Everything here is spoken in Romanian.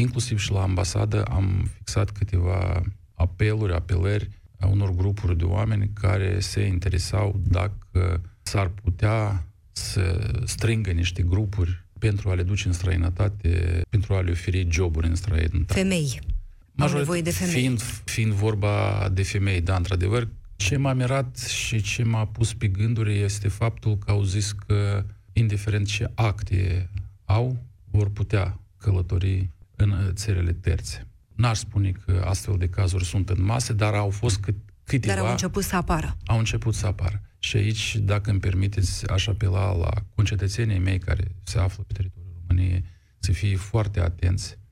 inclusiv și la ambasadă am fixat câteva apelări a unor grupuri de oameni care se interesau dacă s-ar putea să strângă niște grupuri pentru a le duce în străinătate, pentru a le oferi joburi în străinătate. Femei. Au nevoie de femei. Fiind vorba de femei, da, într-adevăr, ce m-a mirat și ce m-a pus pe gânduri este faptul că au zis că, indiferent ce acte au, vor putea călători în țările terțe. N-aș spune că astfel de cazuri sunt în masă, dar au fost câteva... Dar au început să apară. Au început să apară. Și aici, dacă îmi permiteți, aș apela la concetățenii mei care se află pe teritoriul României să fie foarte atenți